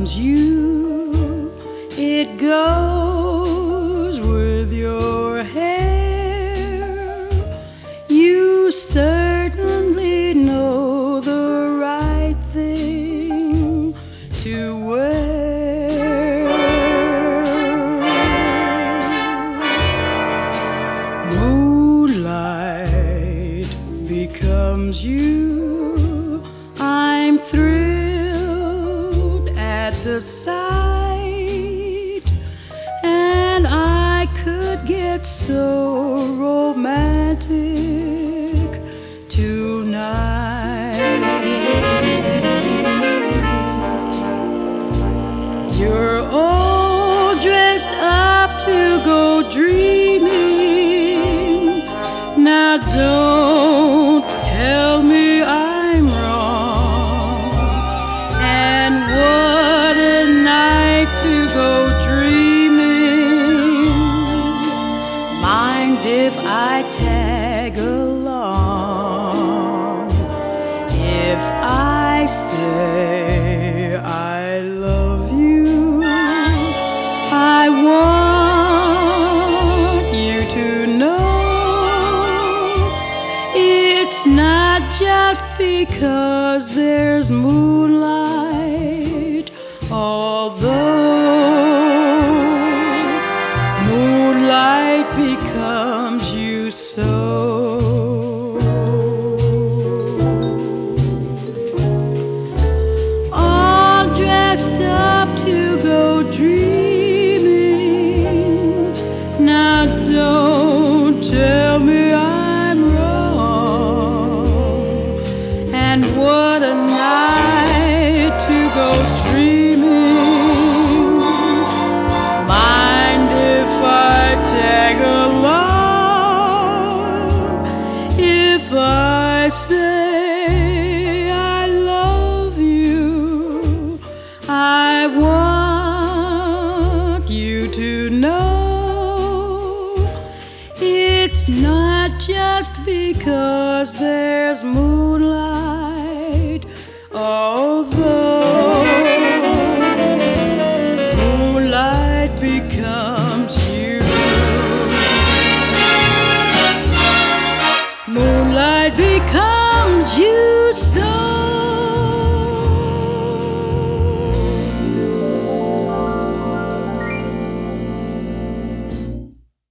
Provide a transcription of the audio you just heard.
becomes you. It goes with your hair. You certainly know the right thing to wear. Moonlight becomes you. I'm thrilled at the sight, and I could get so romantic tonight. You're all dressed up to go dreaming. Now don't tell me I'm wrong. And what a night to go dreaming. Mind if I tag along? If I say I love you, I want you to know it's not just because there's moonlight, although moonlight becomes you so. All dressed up to go dreaming. Now don't tell me I'm wrong. And what a night to go dreaming. Mind if I tag along? If I say I love you, I want you to know it's not just because there's moonlight.